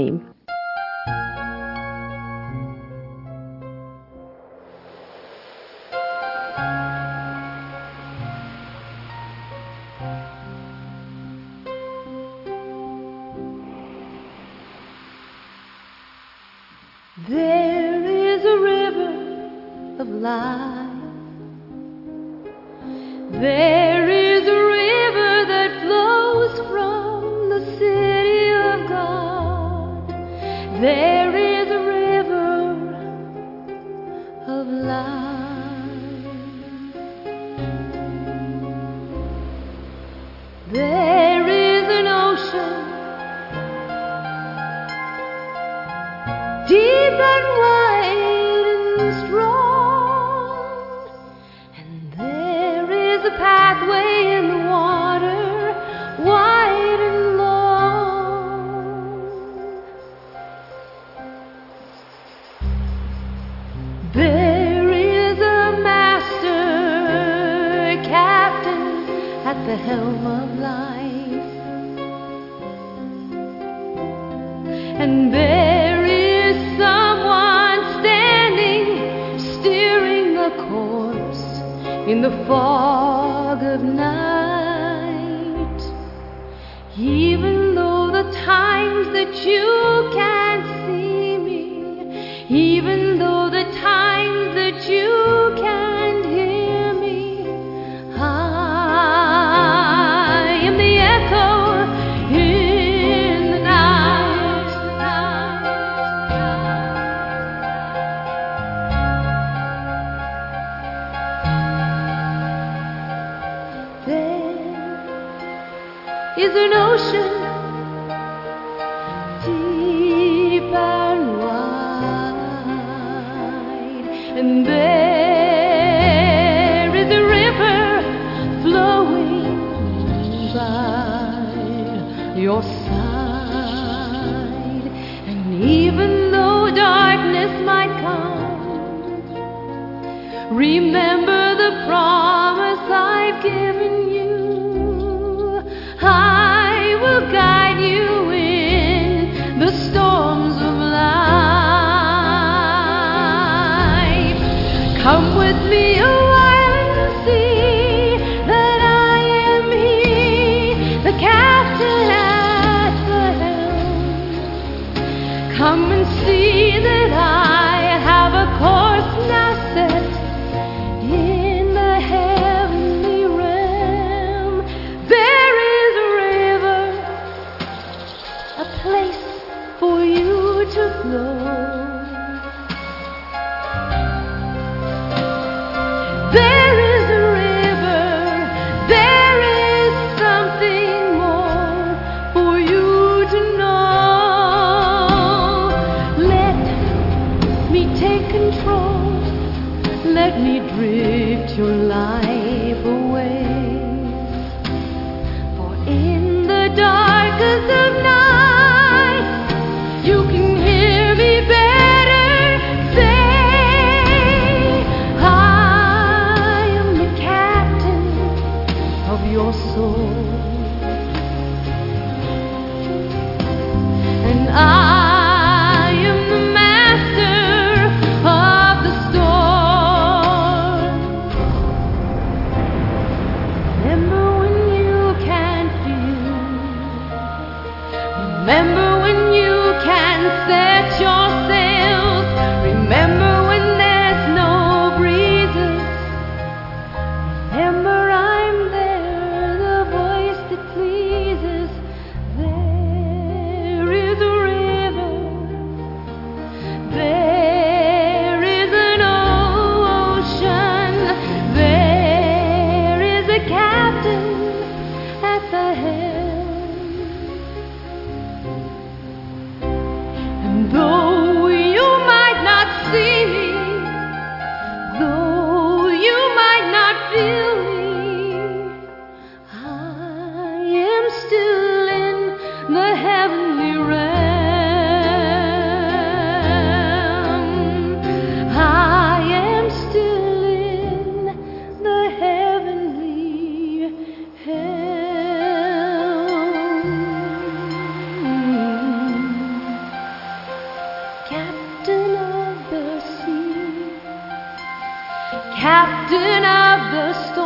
There is a river of life. There is a river that flows from the city of God. There is a river of life. There is an ocean deep and wide and strong, and there is a pathway in the water, wide and long. There is a master captain at the helm of life, and there is someone standing, steering the course in the fog of night. Even though the times that you can't see me, even though the times that you can't hear me, I am the echo in the night. There is an ocean deep and wide, and there is a river flowing by your side. And even though darkness might come, remember the promise I've given you. I will guide you in the storms of life. Come with me a while and see that I am He, the captain at the helm. Come and see that I have a course now set in the heavenly realm. There is a river, a place for you to flow. There is a river, there is something more for you to know. Let me take control, let me drift your life away. For in the darkest of nights, you can hear me captain of the storm.